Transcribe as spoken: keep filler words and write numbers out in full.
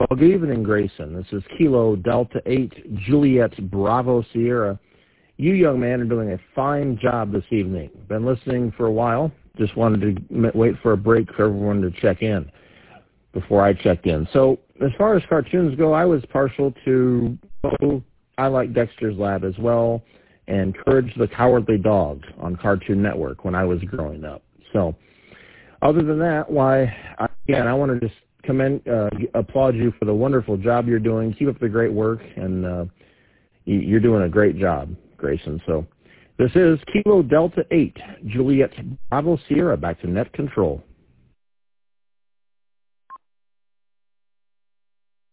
Well, good evening, Grayson. This is Kilo Delta eight Juliet Bravo Sierra. You, young man, are doing a fine job this evening. Been listening for a while. Just wanted to wait for a break for everyone to check in before I checked in. So as far as cartoons go, I was partial to oh, I Like Dexter's Lab as well, and Courage the Cowardly Dog on Cartoon Network when I was growing up. So other than that, why, again, I want to just commend, uh, applaud you for the wonderful job you're doing. Keep up the great work, and uh, you're doing a great job, Grayson. So this is Kilo Delta eight Juliet Bravo Sierra, back to Net Control.